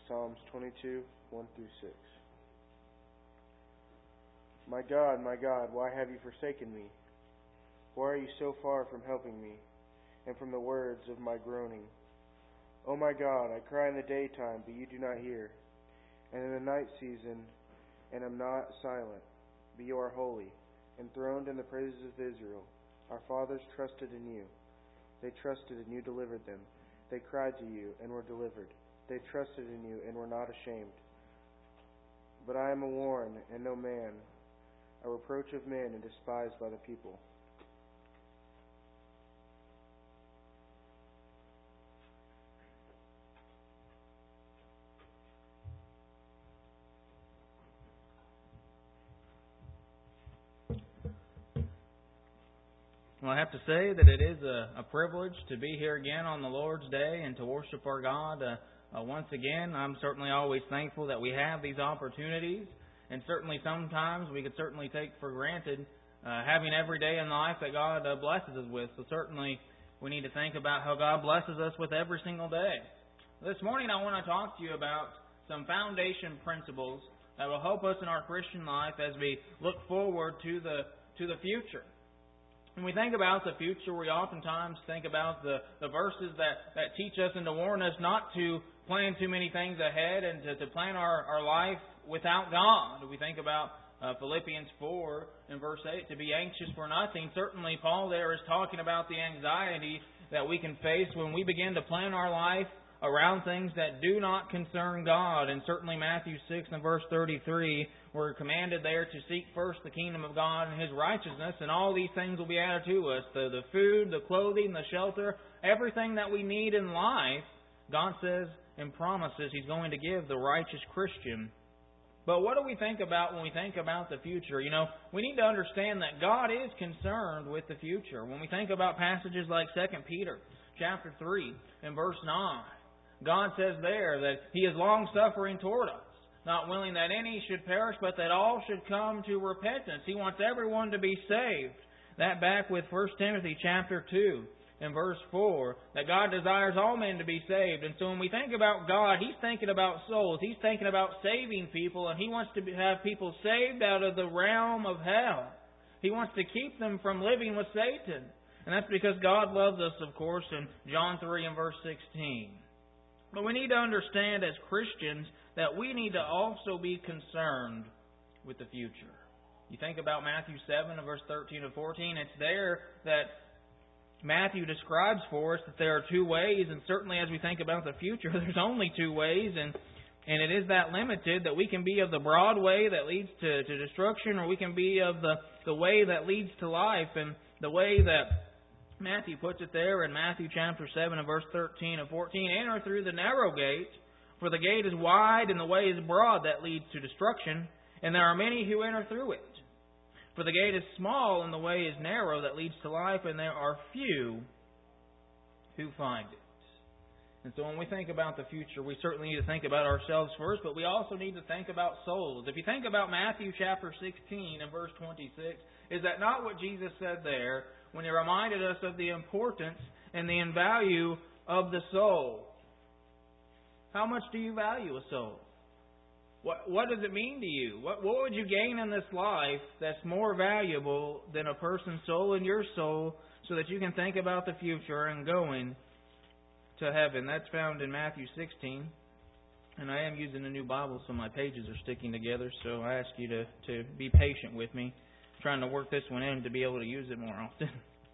Psalms 22, 1 through 6. My God, why have you forsaken me? Why are you so far from helping me, and from the words of my groaning? O my God, I cry in the daytime, but you do not hear, and in the night season, and am not silent, but you are holy, enthroned in the praises of Israel. Our fathers trusted in you. They trusted, and you delivered them. They cried to you, and were delivered. They trusted in you, and were not ashamed. But I am a warren, and no man, a reproach of men, and despised by the people. Well, I have to say that it is a privilege to be here again on the Lord's Day and to worship our God once again. I'm certainly always thankful that we have these opportunities, and certainly sometimes we could certainly take for granted having every day in life that God blesses us with. So certainly we need to think about how God blesses us with every single day. This morning I want to talk to you about some foundation principles that will help us in our Christian life as we look forward to the future. When we think about the future, we oftentimes think about the verses that teach us and to warn us not to plan too many things ahead and to plan our life without God. We think about Philippians 4 and verse 8, to be anxious for nothing. Certainly, Paul there is talking about the anxiety that we can face when we begin to plan our life around things that do not concern God. And certainly Matthew 6 and verse 33, we're commanded there to seek first the kingdom of God and His righteousness, and all these things will be added to us. The food, the clothing, the shelter, everything that we need in life, God says and promises He's going to give the righteous Christian. But what do we think about when we think about the future? You know, we need to understand that God is concerned with the future. When we think about passages like 2 Peter chapter 3 and verse 9, God says there that He is long-suffering toward us, not willing that any should perish, but that all should come to repentance. He wants everyone to be saved. That back with 1 Timothy chapter 2 and verse 4, that God desires all men to be saved. And so when we think about God, He's thinking about souls. He's thinking about saving people, and He wants to have people saved out of the realm of hell. He wants to keep them from living with Satan. And that's because God loves us, of course, in John 3 and verse 16. But we need to understand as Christians that we need to also be concerned with the future. You think about Matthew 7 and verse 13 and 14, it's there that Matthew describes for us that there are two ways, and certainly as we think about the future, there's only two ways, and it is that limited, that we can be of the broad way that leads to destruction, or we can be of the way that leads to life. And the way that Matthew puts it there in Matthew chapter 7 and verse 13 and 14, enter through the narrow gate, for the gate is wide and the way is broad that leads to destruction, and there are many who enter through it. For the gate is small and the way is narrow that leads to life, and there are few who find it. And so when we think about the future, we certainly need to think about ourselves first, but we also need to think about souls. If you think about Matthew chapter 16 and verse 26, is that not what Jesus said there when He reminded us of the importance and the value of the soul? How much do you value a soul? What does it mean to you? What would you gain in this life that's more valuable than a person's soul and your soul, so that you can think about the future and going to heaven? That's found in Matthew 16. And I am using a new Bible, so my pages are sticking together, so I ask you to be patient with me. I'm trying to work this one in to be able to use it more often.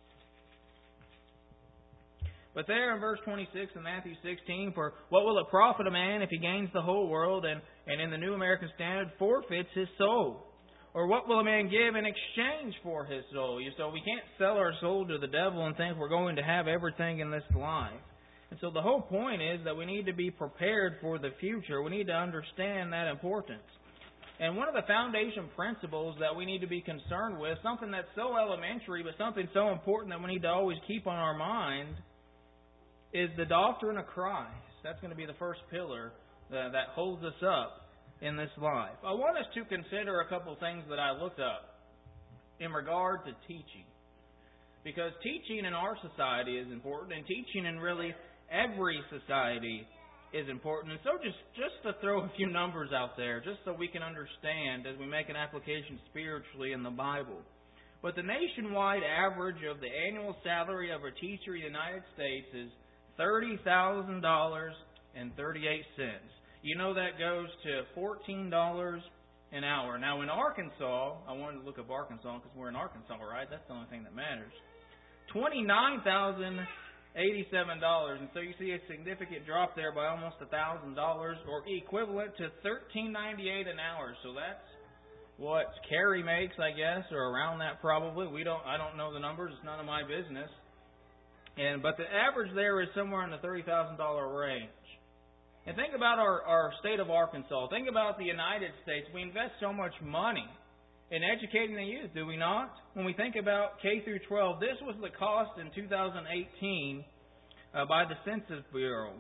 But there in verse 26 in Matthew 16, for what will it profit a man if he gains the whole world and in the New American Standard forfeits his soul? Or what will a man give in exchange for his soul? So we can't sell our soul to the devil and think we're going to have everything in this life. And so the whole point is that we need to be prepared for the future. We need to understand that importance. And one of the foundation principles that we need to be concerned with, something that's so elementary but something so important that we need to always keep on our mind, is the doctrine of Christ. That's going to be the first pillar that holds us up in this life. I want us to consider a couple of things that I looked up in regard to teaching. Because teaching in our society is important, and teaching in really every society is important. And so just to throw a few numbers out there, just so we can understand as we make an application spiritually in the Bible. But the nationwide average of the annual salary of a teacher in the United States is $30,000.38. You know that goes to $14 an hour. Now in Arkansas, I wanted to look up Arkansas because we're in Arkansas, right? That's the only thing that matters. $29,087. And so you see a significant drop there by almost $1,000, or equivalent to $13.98 an hour. So that's what Carrie makes, I guess, or around that probably. I don't know the numbers. It's none of my business. But the average there is somewhere in the $30,000 range. And think about our state of Arkansas. Think about the United States. We invest so much money in educating the youth, do we not? When we think about K through 12, this was the cost in 2018 by the Census Bureau.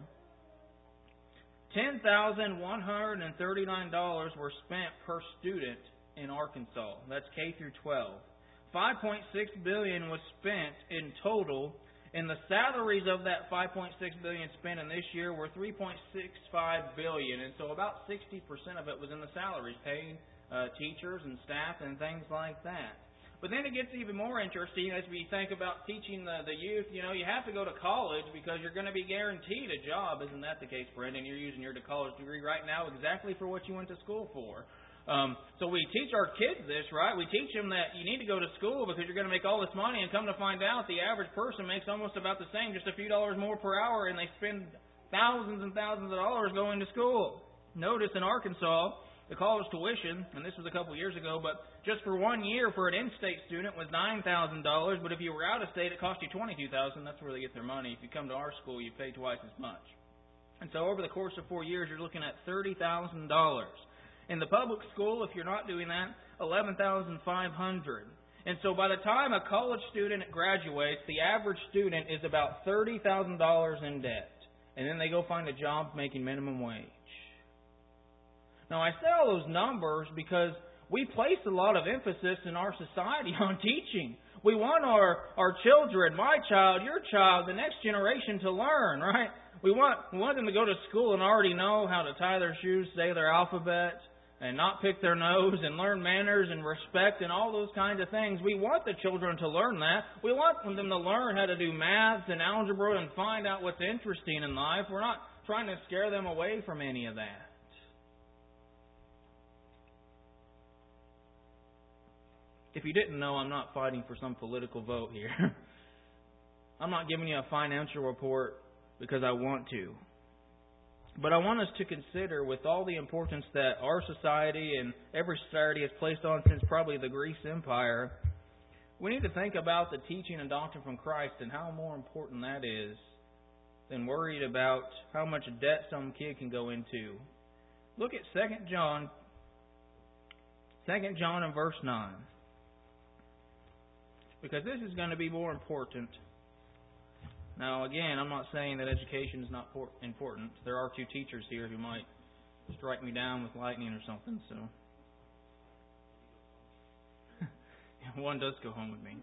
$10,139 were spent per student in Arkansas. That's K through 12. $5.6 billion was spent in total, and the salaries of that $5.6 billion spent in this year were $3.65 billion, and so about 60% of it was in the salaries, paying teachers and staff and things like that. But then it gets even more interesting as we think about teaching the youth. You know, you have to go to college because you're going to be guaranteed a job. Isn't that the case, Brendan? You're using your college degree right now exactly for what you went to school for. So we teach our kids this, right? We teach them that you need to go to school because you're going to make all this money, and come to find out the average person makes almost about the same, just a few dollars more per hour, and they spend thousands and thousands of dollars going to school. Notice in Arkansas, the college tuition, and this was a couple years ago, but just for 1 year for an in-state student was $9,000, but if you were out of state, it cost you $22,000. That's where they get their money. If you come to our school, you pay twice as much. And so over the course of 4 years, you're looking at $30,000. In the public school, if you're not doing that, $11,500. And so by the time a college student graduates, the average student is about $30,000 in debt. And then they go find a job making minimum wage. Now, I say all those numbers because we place a lot of emphasis in our society on teaching. We want our children, my child, your child, the next generation to learn, right? We want them to go to school and already know how to tie their shoes, say their alphabet, and not pick their nose, and learn manners and respect and all those kinds of things. We want the children to learn that. We want them to learn how to do maths and algebra and find out what's interesting in life. We're not trying to scare them away from any of that. If you didn't know, I'm not fighting for some political vote here. I'm not giving you a financial report because I want to. But I want us to consider, with all the importance that our society and every society has placed on since probably the Greece Empire, we need to think about the teaching and doctrine from Christ and how more important that is than worried about how much debt some kid can go into. Look at 2 John in verse 9. Because this is going to be more important. Now, again, I'm not saying that education is not important. There are two teachers here who might strike me down with lightning or something. So, one does go home with me.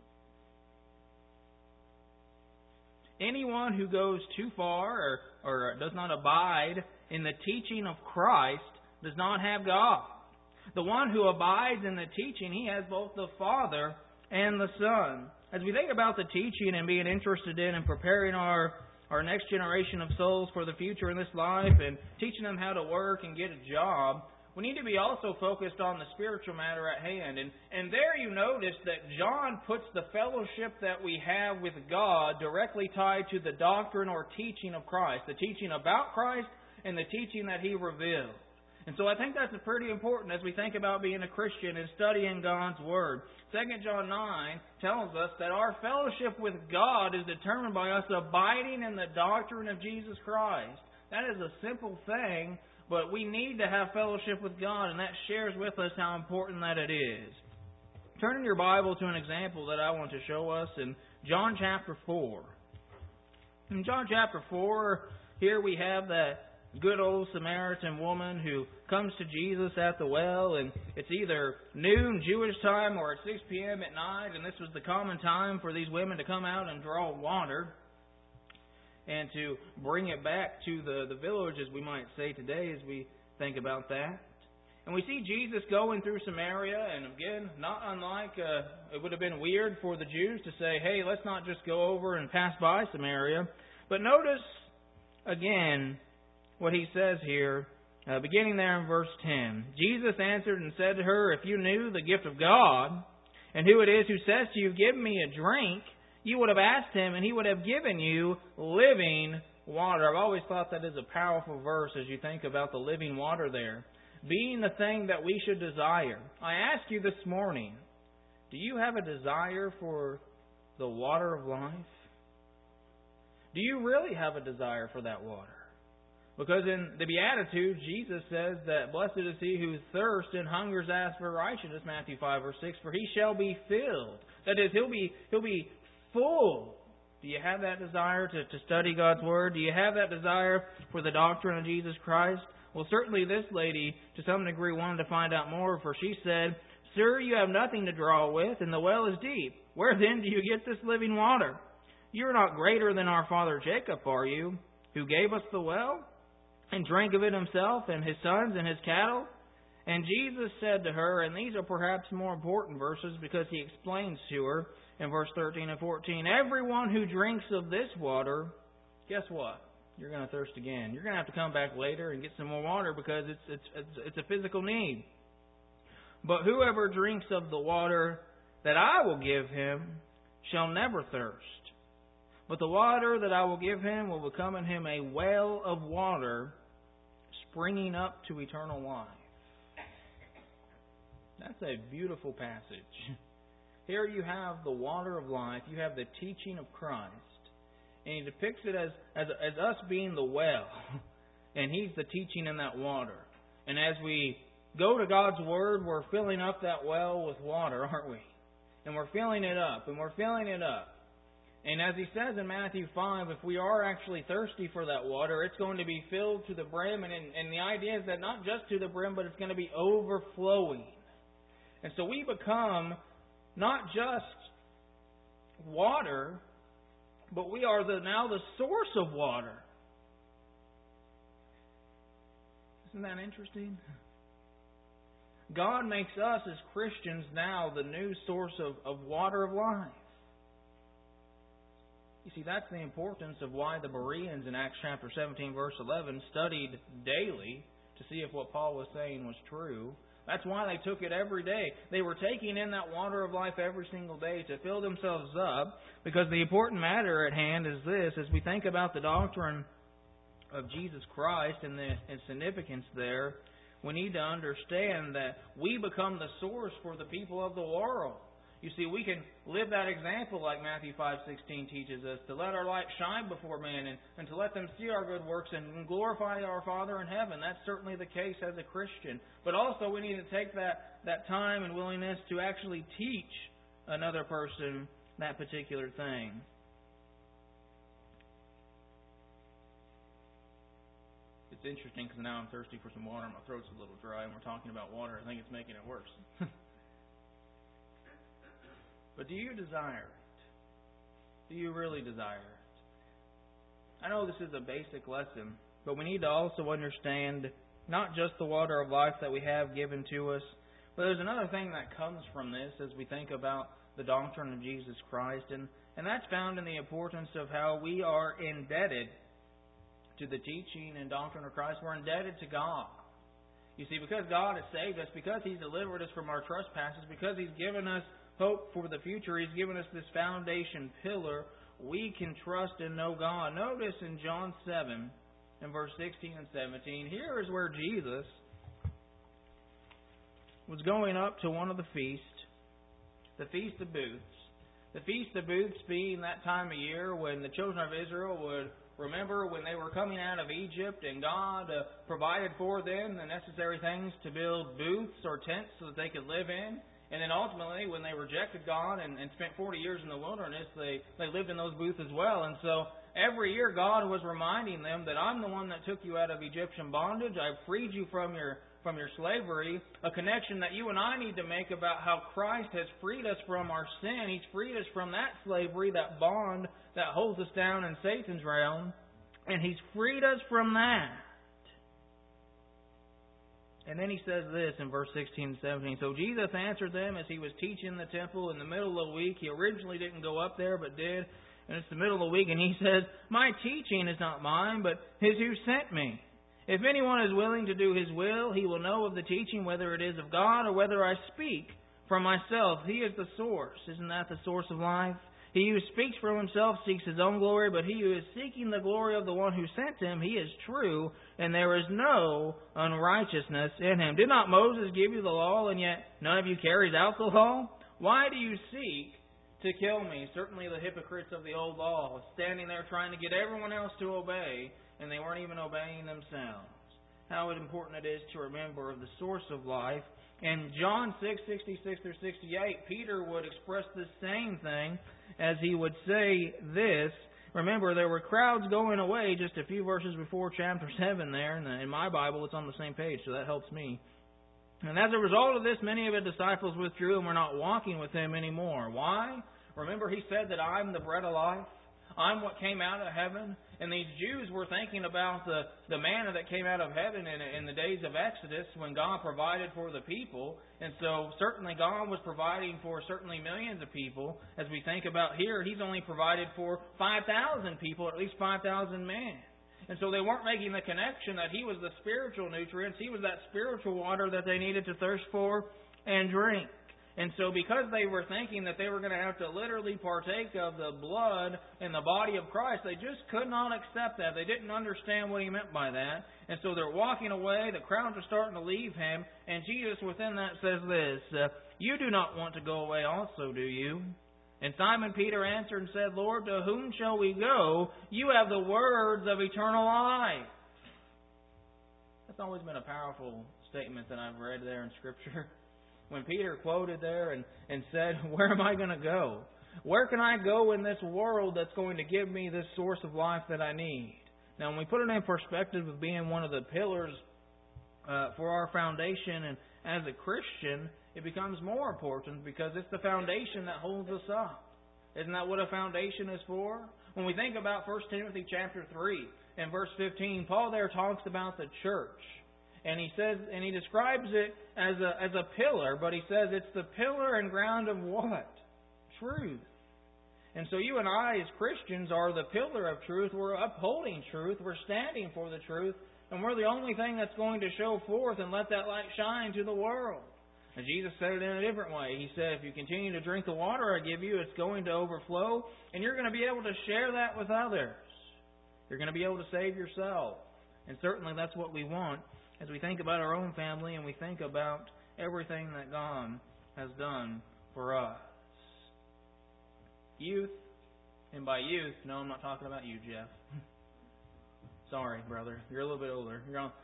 Anyone who goes too far or does not abide in the teaching of Christ does not have God. The one who abides in the teaching, he has both the Father and the Son. As we think about the teaching and being interested in and preparing our next generation of souls for the future in this life and teaching them how to work and get a job, we need to be also focused on the spiritual matter at hand. And there you notice that John puts the fellowship that we have with God directly tied to the doctrine or teaching of Christ, the teaching about Christ and the teaching that He revealed. And so I think that's pretty important as we think about being a Christian and studying God's Word. 2 John 9 tells us that our fellowship with God is determined by us abiding in the doctrine of Jesus Christ. That is a simple thing, but we need to have fellowship with God, and that shares with us how important that it is. Turn in your Bible to an example that I want to show us in John chapter 4. In John chapter 4, here we have that good old Samaritan woman who comes to Jesus at the well, and it's either noon Jewish time or at 6 p.m. at night, and this was the common time for these women to come out and draw water. and to bring it back to the village, as we might say today, as we think about that. And we see Jesus going through Samaria, and again, not unlike, it would have been weird for the Jews to say, hey, let's not just go over and pass by Samaria. But notice, again, what he says here, beginning there in verse 10. Jesus answered and said to her, if you knew the gift of God, and who it is who says to you, give me a drink, you would have asked him, and he would have given you living water. I've always thought that is a powerful verse as you think about the living water there, being the thing that we should desire. I ask you this morning, do you have a desire for the water of life? Do you really have a desire for that water? Because in the Beatitudes, Jesus says that blessed is he who thirsts and hungers after righteousness, Matthew 5 verse 6, for he shall be filled. That is, he'll be full. Do you have that desire to study God's Word? Do you have that desire for the doctrine of Jesus Christ? Well, certainly this lady, to some degree, wanted to find out more, for she said, Sir, you have nothing to draw with, and the well is deep. Where then do you get this living water? You are not greater than our father Jacob, are you, who gave us the well, and drank of it himself, and his sons, and his cattle? And Jesus said to her, and these are perhaps more important verses, because he explains to her in verse 13 and 14, everyone who drinks of this water, guess what? You're going to thirst again. You're going to have to come back later and get some more water because it's a physical need. But whoever drinks of the water that I will give him shall never thirst. But the water that I will give him will become in him a well of water springing up to eternal life. That's a beautiful passage. Here you have the water of life. You have the teaching of Christ. And he depicts it as us being the well. And he's the teaching in that water. And as we go to God's Word, we're filling up that well with water, aren't we? And we're filling it up, and we're filling it up. And as he says in Matthew 5, if we are actually thirsty for that water, it's going to be filled to the brim. And the idea is that not just to the brim, but it's going to be overflowing. And so we become not just water, but we are now the source of water. Isn't that interesting? God makes us as Christians now the new source of water of life. You see, that's the importance of why the Bereans in Acts chapter 17, verse 11, studied daily to see if what Paul was saying was true. That's why they took it every day. They were taking in that water of life every single day to fill themselves up, because the important matter at hand is this: as we think about the doctrine of Jesus Christ and the significance there, we need to understand that we become the source for the people of the world. You see, we can live that example like Matthew 5:16 teaches us, to let our light shine before men and to let them see our good works and glorify our Father in heaven. That's certainly the case as a Christian. But also we need to take that time and willingness to actually teach another person that particular thing. It's interesting because now I'm thirsty for some water. My throat's a little dry and we're talking about water. I think it's making it worse. But do you desire it? Do you really desire it? I know this is a basic lesson, but we need to also understand not just the water of life that we have given to us, but there's another thing that comes from this as we think about the doctrine of Jesus Christ, and that's found in the importance of how we are indebted to the teaching and doctrine of Christ. We're indebted to God. You see, because God has saved us, because He's delivered us from our trespasses, because He's given us hope for the future, He's given us this foundation pillar, we can trust and know God. Notice in John 7, in verse 16 and 17, here is where Jesus was going up to one of the feasts, the Feast of Booths. The Feast of Booths being that time of year when the children of Israel would remember when they were coming out of Egypt and God provided for them the necessary things to build booths or tents so that they could live in. And then ultimately, when they rejected God and spent 40 years in the wilderness, they lived in those booths as well. And so every year God was reminding them that I'm the one that took you out of Egyptian bondage. I've freed you from your slavery. A connection that you and I need to make about how Christ has freed us from our sin. He's freed us from that slavery, that bond that holds us down in Satan's realm. And He's freed us from that. And then He says this in verse 16 and 17. So Jesus answered them as He was teaching the temple in the middle of the week. He originally didn't go up there, but did. And it's the middle of the week, and He says, My teaching is not mine, but His who sent me. If anyone is willing to do His will, he will know of the teaching, whether it is of God or whether I speak from myself. He is the source. Isn't that the source of life? He who speaks from himself seeks his own glory, but he who is seeking the glory of the one who sent him, he is true, and there is no unrighteousness in him. Did not Moses give you the law, and yet none of you carries out the law? Why do you seek to kill me? Certainly the hypocrites of the old law, standing there trying to get everyone else to obey, and they weren't even obeying themselves. How important it is to remember of the source of life. In John 6:66 through 68, Peter would express the same thing as he would say this. Remember, there were crowds going away just a few verses before chapter 7 there. And in my Bible, it's on the same page, so that helps me. And as a result of this, many of His disciples withdrew and were not walking with Him anymore. Why? Remember, He said that I'm the bread of life. I'm what came out of heaven. And these Jews were thinking about the manna that came out of heaven in the days of Exodus when God provided for the people. And so certainly God was providing for certainly millions of people. As we think about here, He's only provided for 5,000 people, at least 5,000 men. And so they weren't making the connection that He was the spiritual nutrients. He was that spiritual water that they needed to thirst for and drink. And so because they were thinking that they were going to have to literally partake of the blood in the body of Christ, they just could not accept that. They didn't understand what He meant by that. And so they're walking away. The crowds are starting to leave Him. And Jesus within that says this, You do not want to go away also, do you? And Simon Peter answered and said, Lord, to whom shall we go? You have the words of eternal life. That's always been a powerful statement that I've read there in Scripture. When Peter quoted there and said, Where am I going to go? Where can I go in this world that's going to give me this source of life that I need? Now, when we put it in perspective of being one of the pillars for our foundation, and as a Christian, it becomes more important because it's the foundation that holds us up. Isn't that what a foundation is for? When we think about 1 Timothy chapter 3 and verse 15, Paul there talks about the church. And he says, and he describes it as a pillar, but he says it's the pillar and ground of what? Truth. And so you and I as Christians are the pillar of truth. We're upholding truth. We're standing for the truth. And we're the only thing that's going to show forth and let that light shine to the world. And Jesus said it in a different way. He said, if you continue to drink the water I give you, it's going to overflow. And you're going to be able to share that with others. You're going to be able to save yourself. And certainly that's what we want as we think about our own family and we think about everything that God has done for us. Youth, and by youth, no, I'm not talking about you, Jeff. Sorry, brother. You're a little bit older. You're on.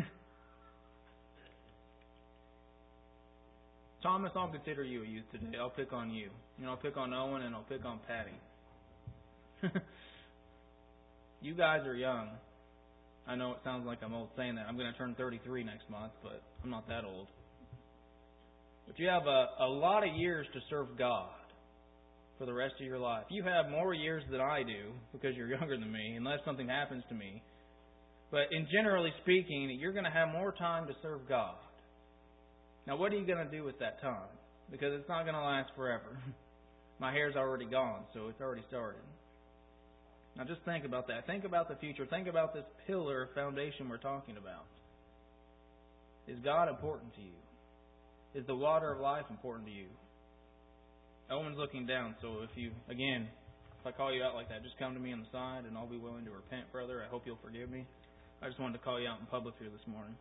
Thomas, I'll consider you a youth today. I'll pick on you. I'll pick on Owen and I'll pick on Patty. You guys are young. I know it sounds like I'm old saying that. I'm going to turn 33 next month, but I'm not that old. But you have a lot of years to serve God for the rest of your life. You have more years than I do because you're younger than me, unless something happens to me. But in generally speaking, you're going to have more time to serve God. Now, what are you going to do with that time? Because it's not going to last forever. My hair's already gone, so it's already started. Now just think about that. Think about the future. Think about this pillar of foundation we're talking about. Is God important to you? Is the water of life important to you? Owen's looking down, so if I call you out like that, just come to me on the side and I'll be willing to repent, brother. I hope you'll forgive me. I just wanted to call you out in public here this morning.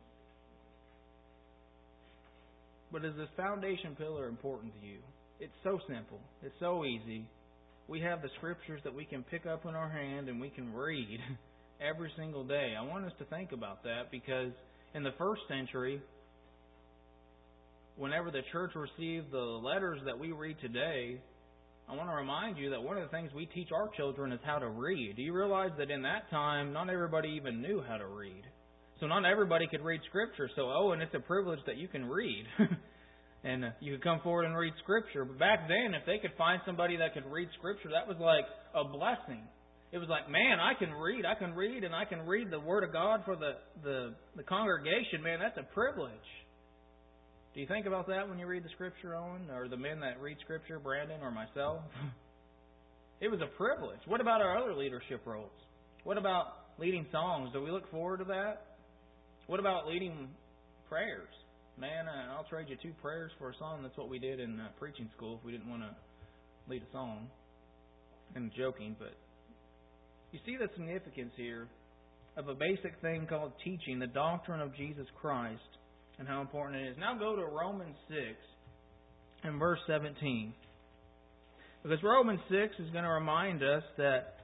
But is this foundation pillar important to you? It's so simple. It's so easy. We have the Scriptures that we can pick up in our hand and we can read every single day. I want us to think about that because in the first century, whenever the church received the letters that we read today, I want to remind you that one of the things we teach our children is how to read. Do you realize that in that time, not everybody even knew how to read? So not everybody could read Scripture. So, and it's a privilege that you can read. And you could come forward and read Scripture. But back then, if they could find somebody that could read Scripture, that was like a blessing. It was like, man, I can read, and I can read the Word of God for the congregation. Man, that's a privilege. Do you think about that when you read the Scripture, Owen? Or the men that read Scripture, Brandon or myself? It was a privilege. What about our other leadership roles? What about leading songs? Do we look forward to that? What about leading prayers? Man, I'll trade you 2 prayers for a song. That's what we did in preaching school if we didn't want to lead a song. I'm joking, but you see the significance here of a basic thing called teaching, the doctrine of Jesus Christ, and how important it is. Now go to Romans 6 and verse 17. Because Romans 6 is going to remind us that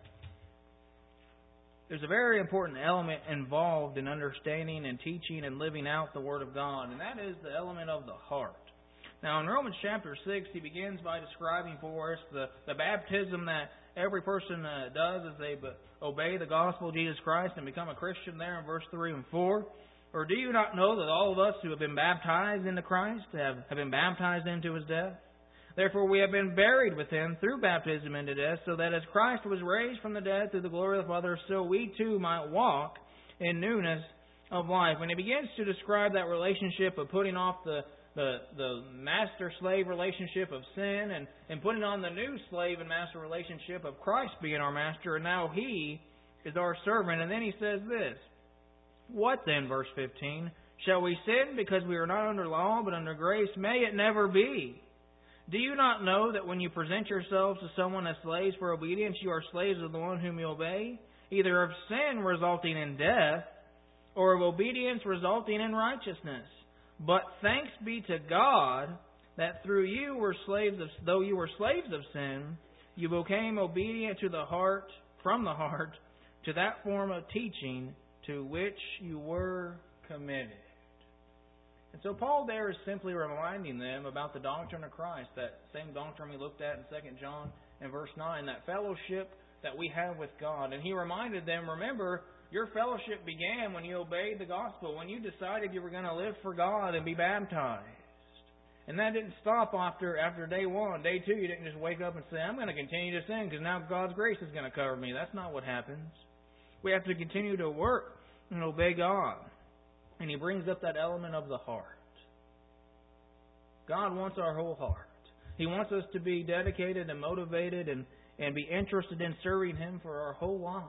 there's a very important element involved in understanding and teaching and living out the Word of God, and that is the element of the heart. Now in Romans chapter 6, he begins by describing for us the baptism that every person does as they obey the gospel of Jesus Christ and become a Christian there in verse 3 and 4. Or do you not know that all of us who have been baptized into Christ have been baptized into His death? Therefore we have been buried with Him through baptism into death, so that as Christ was raised from the dead through the glory of the Father, so we too might walk in newness of life. When he begins to describe that relationship of putting off the master-slave relationship of sin and putting on the new slave and master relationship of Christ being our master, and now He is our servant. And then he says this, what then, verse 15? Shall we sin because we are not under law but under grace? May it never be. Do you not know that when you present yourselves to someone as slaves for obedience, you are slaves of the one whom you obey, either of sin resulting in death, or of obedience resulting in righteousness? But thanks be to God that through you were though you were slaves of sin, you became obedient to the heart, from the heart, to that form of teaching to which you were committed. And so Paul there is simply reminding them about the doctrine of Christ, that same doctrine we looked at in 2 John and verse 9, that fellowship that we have with God. And he reminded them, remember, your fellowship began when you obeyed the gospel, when you decided you were going to live for God and be baptized. And that didn't stop after day 1. Day 2, you didn't just wake up and say, I'm going to continue to sin because now God's grace is going to cover me. That's not what happens. We have to continue to work and obey God. And he brings up that element of the heart. God wants our whole heart. He wants us to be dedicated and motivated and be interested in serving Him for our whole life.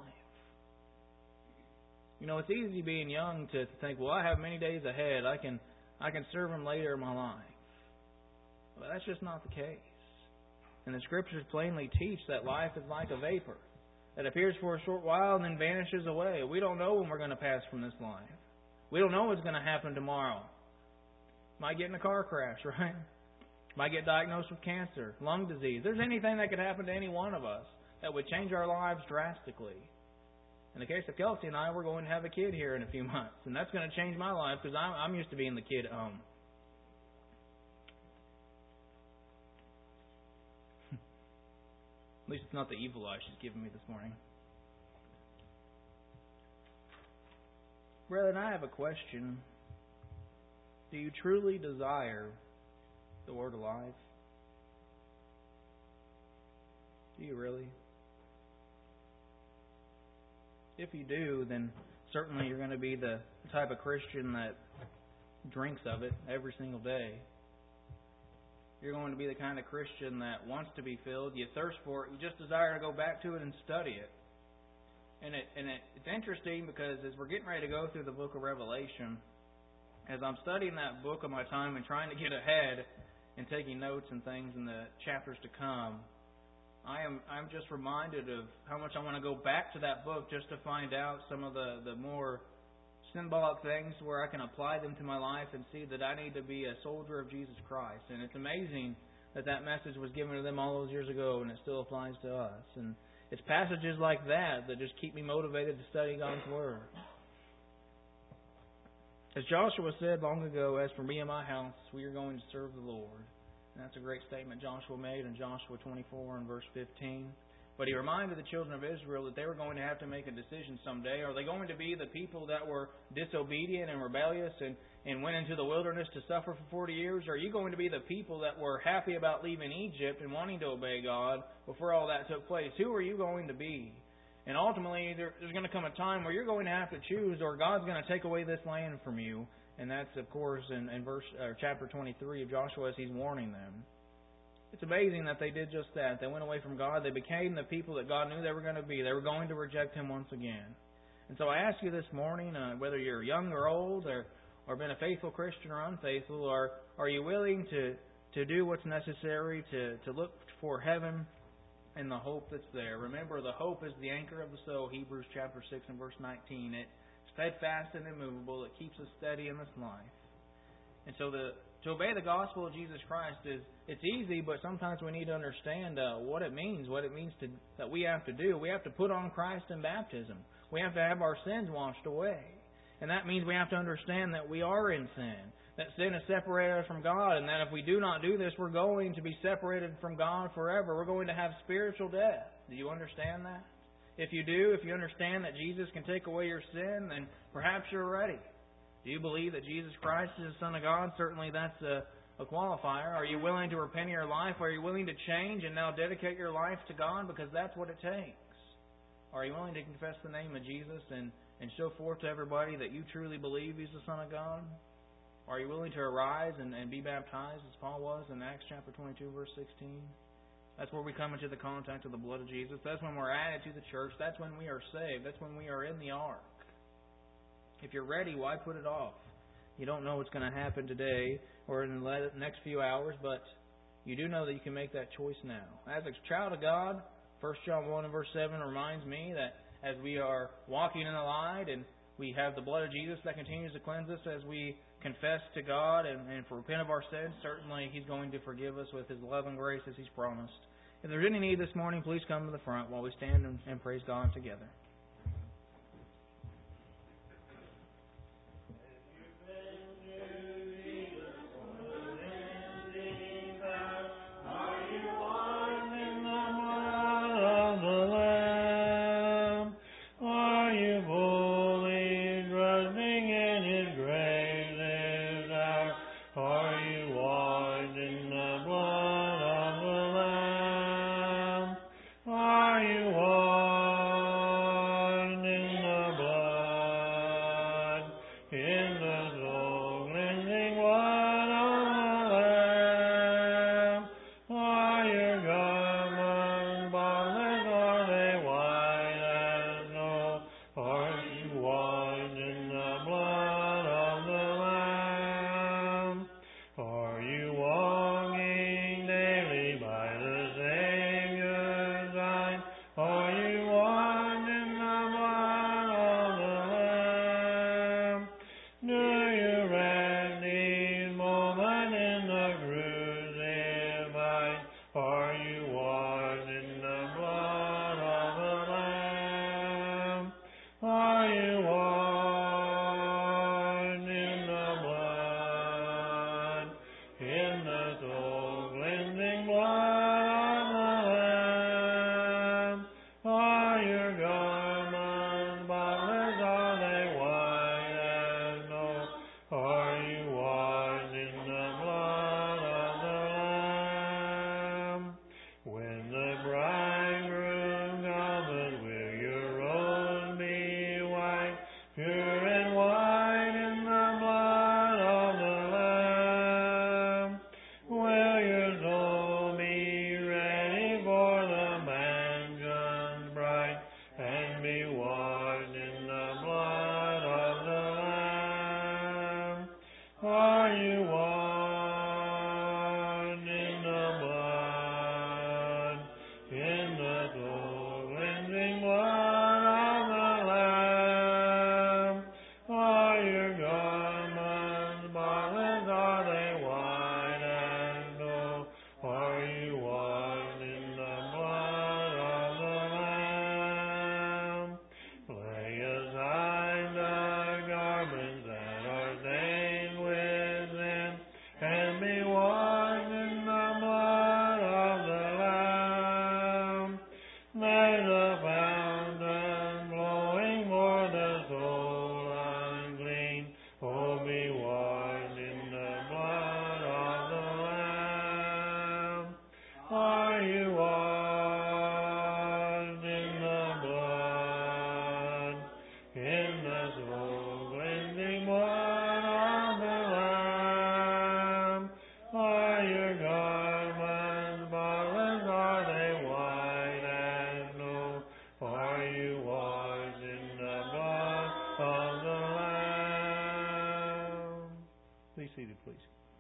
You know, it's easy being young to think, well, I have many days ahead. I can serve Him later in my life. But that's just not the case. And the Scriptures plainly teach that life is like a vapor that appears for a short while and then vanishes away. We don't know when we're going to pass from this life. We don't know what's going to happen tomorrow. Might get in a car crash, right? Might get diagnosed with cancer, lung disease. There's anything that could happen to any one of us that would change our lives drastically. In the case of Kelsey and I, we're going to have a kid here in a few months. And that's going to change my life because I'm used to being the kid at home. At least it's not the evil eye she's giving me this morning. Brethren, I have a question. Do you truly desire the Word alive? Do you really? If you do, then certainly you're going to be the type of Christian that drinks of it every single day. You're going to be the kind of Christian that wants to be filled. You thirst for it. You just desire to go back to it and study it. And it's interesting because as we're getting ready to go through the book of Revelation, as I'm studying that book of my time and trying to get ahead and taking notes and things in the chapters to come, I'm just reminded of how much I want to go back to that book just to find out some of the more symbolic things where I can apply them to my life and see that I need to be a soldier of Jesus Christ. And it's amazing that message was given to them all those years ago and it still applies to us. And it's passages like that just keep me motivated to study God's Word. As Joshua said long ago, as for me and my house, we are going to serve the Lord. And that's a great statement Joshua made in Joshua 24 and verse 15. But he reminded the children of Israel that they were going to have to make a decision someday. Are they going to be the people that were disobedient and rebellious and went into the wilderness to suffer for 40 years? Or are you going to be the people that were happy about leaving Egypt and wanting to obey God before all that took place? Who are you going to be? And ultimately, there's going to come a time where you're going to have to choose, or God's going to take away this land from you. And that's, of course, in chapter 23 of Joshua as he's warning them. It's amazing that they did just that. They went away from God. They became the people that God knew they were going to be. They were going to reject Him once again. And so I ask you this morning, whether you're young or old, or been a faithful Christian or unfaithful, are you willing to do what's necessary to look for heaven and the hope that's there? Remember, the hope is the anchor of the soul, Hebrews chapter 6 and verse 19. It's steadfast and immovable. It keeps us steady in this life. And so to obey the gospel of Jesus Christ it's easy, but sometimes we need to understand what it means that we have to do. We have to put on Christ in baptism. We have to have our sins washed away. And that means we have to understand that we are in sin, that sin has separated us from God, and that if we do not do this, we're going to be separated from God forever. We're going to have spiritual death. Do you understand that? If you do, if you understand that Jesus can take away your sin, then perhaps you're ready. Do you believe that Jesus Christ is the Son of God? Certainly that's a qualifier. Are you willing to repent of your life? Are you willing to change and now dedicate your life to God? Because that's what it takes. Are you willing to confess the name of Jesus and show forth to everybody that you truly believe He's the Son of God? Are you willing to arise and be baptized as Paul was in Acts chapter 22 verse 16? That's where we come into the contact of the blood of Jesus. That's when we're added to the church. That's when we are saved. That's when we are in the ark. If you're ready, why put it off? You don't know what's going to happen today or in the next few hours, but you do know that you can make that choice now. As a child of God, 1 John 1 and verse 7 reminds me that as we are walking in the light and we have the blood of Jesus that continues to cleanse us as we confess to God and repent of our sins, certainly He's going to forgive us with His love and grace as He's promised. If there's any need this morning, please come to the front while we stand and praise God together. Lay aside the garments that are stained with your garments spotless are they white as snow, for you washed in the blood of the Lamb. Please seated, please.